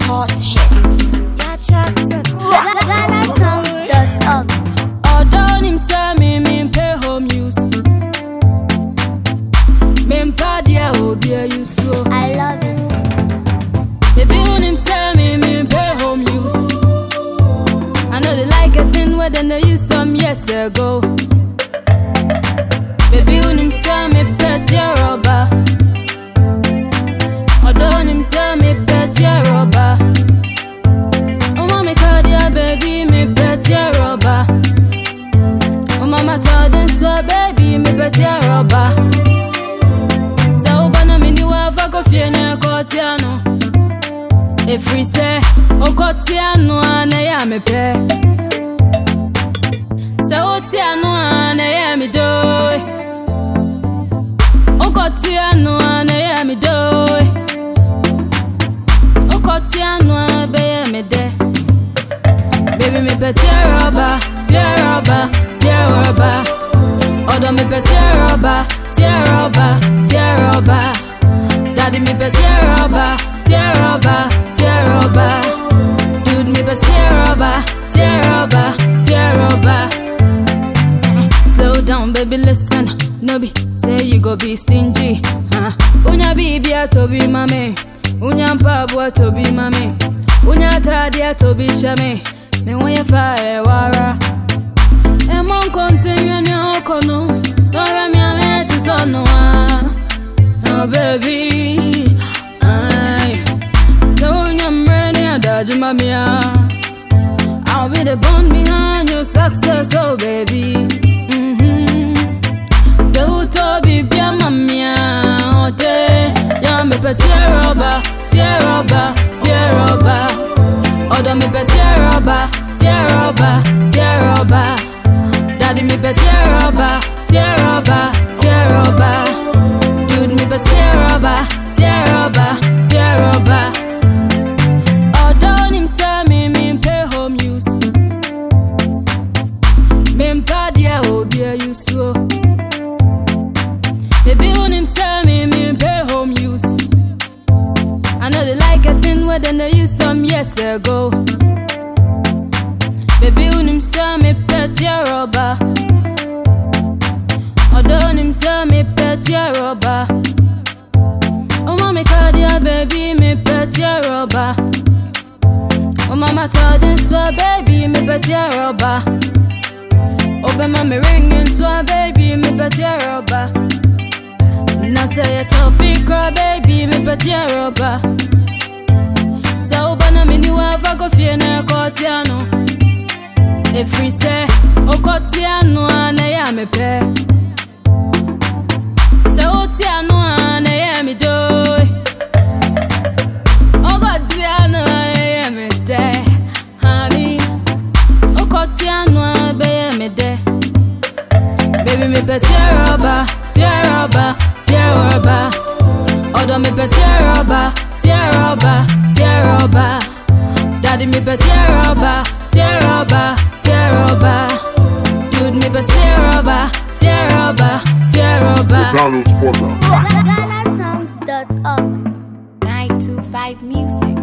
hot hits. GhanaSongs.org. Although him say me pay home use. Me padia obia you so. I love it. Baby when him say me pay home use. I know they like a thing where then they use some years ago. Baby when him say me pet your rubber. Although him say me pet your rubber. Oh mama cardia baby me pet your rubber. Oh mama told them so baby me pet your rubber. So bana me you have a coffee na kotiano. If we say o kotiano na ya me pe. So otiano na ya me do. O kotiano na ya me do. O kotiano be ya me de. Baby me pet your rubber, tear rubber, tear rubber. Odo me pet your rubber, tear rubber, tear rubber. Daddy me pet your rubber, tear rubber, tear rubber. Dude me pet your rubber, tear rubber, tear rubber. Slow down baby listen, no be say you go be stingy. Unya bibi a to be mame, unya mpabu to be mame, unya tadi a to be shame. Me when you fire wara. E mon continue ni okono. So let me let it on no. Oh baby. Aye. So when I'm ready, I dodge my mia. I'll be the bone behind your success, oh baby. So to be bien mamia. Oh day. Yeah, me pet tear rubber, tear rubber, tear rubber. Odo me pet tear rubber, tear rubber, tear rubber. Daddy me pet tear rubber, tear rubber, tear rubber. Dude me pet tear rubber, tear rubber, tear rubber. Although him say me pay home use. Me padia obia you so. Baby when him say me pay home use. I know they like a thing where then they use some years ago. Baby when him say me pet your rubber. Although him say me pet your rubber. Oh mama cardia baby me pet your rubber. Oh mama told them so baby me pet your rubber. Open mommy ringing so baby me pet your rubber. Now say a toughy cry baby me pet your rubber. So bana me you have a coffee na kotiano. If we say o kotiano na ya me pe. So otiano na ya me do. O kotiano na ya me de. Honey, o kotiano be ya me de. Baby me pet your rubber, tear rubber, tear rubber. Odo me pet your rubber, tear rubber, tear rubber. Daddy me pet tear rubber, tear rubber, tear rubber. Dude me pet tear rubber, tear rubber, tear rubber. GhanaSongs.org. 925 Music.